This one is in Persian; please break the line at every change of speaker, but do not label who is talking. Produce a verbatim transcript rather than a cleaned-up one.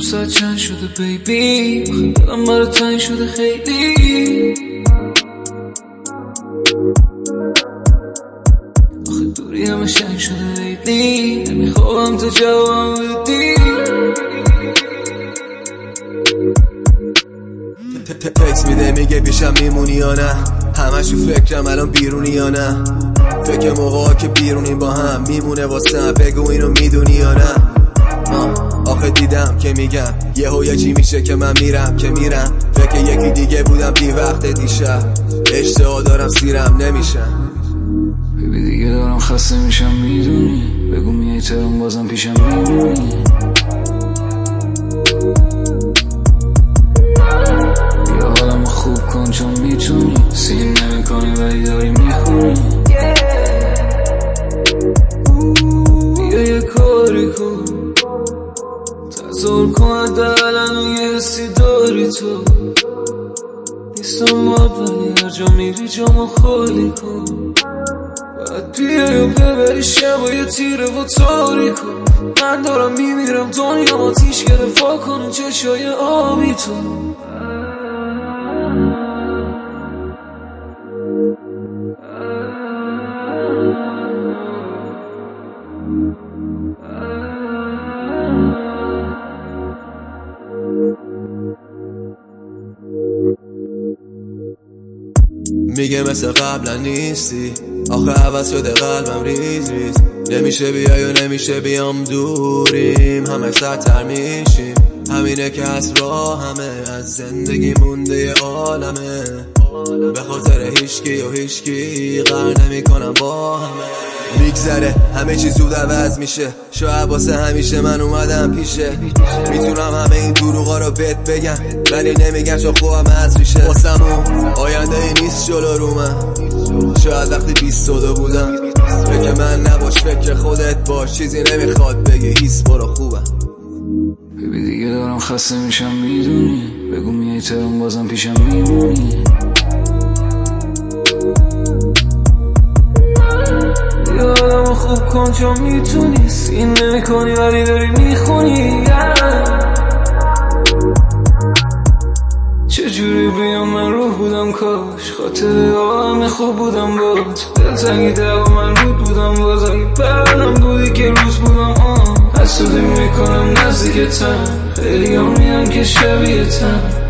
ساعت چند شده بیبی، آخه دلم برای تنگ شده خیلی. آخه دوری همه شنگ شده لیلی، نمیخوام تا جوابم بدی.
تکس میده میگه پیشم میمونی یا نه، همش تو فکرم الان بیرونی یا نه. فکر موقعا که بیرونی با هم میمونه واسه بگو اینو میدونی یا نه. آخه دیدم که میگم یهو یه چی میشه که من میرم که میرم. فکر یکی دیگه بودم بی وقت دیشب، اشتها دارم سیرم نمیشم.
ببی دیگه دارم خسته میشم میدونی، بگو میای ترم بازم پیشم میمونی. بیا حالمو خوب کن چون میتونی، سین نمی کنی ولی داری میخونی. بیا یه کاری کن تظاهر کن حداقل یه حسی داری تو. نیستم باد ولی هر جا میری جامو خالی کن. باید بیای و ببری شب و یه تیره و تاری کن. من دارم میمیرم دنیا آتیش گرفت، وا کن چشای آبی تو.
میگه مثل قبلا نیستی، آخه عوض شده قلبم ریز ریز. نمیشه بیای و نمیشه بیام دوریم، همه سرتر میشیم. همینه که از راه همه از زندگی مونده ی عالمه. به خاطر هیچکی و هیچکی قرار نمی کنم با همه. میگذره همه چی زود عوض میشه، شاید واسه همیشه من اومدم پیشه. میتونم همه این دروغا رو بهت بگم ولی نمیگم چون خوبم از ریشه. واسمون آینده ای نیست جلو رو من، شاید وقتی بیست و دو بودم. فکر من نباش فکر خودت باش، چیزی نمیخواد بگی هیس برو خوبم.
ببی دیگه دارم خسته میشم میدونی، بگو میای ترم بازم پیشم میمونی. بیا حالمو خوب کن چون میتونی، سین نمی کنی ولی داری میخونی. چجوری بیام من روح بودم کاش، خاطر همه خوب بودم باز. دلتنگی دقا من رود بودم باز، اگه بردم بودی که روز بودم آن. حسودی میکنم نزدیکتم، خیلی هم میان که شبیه تن.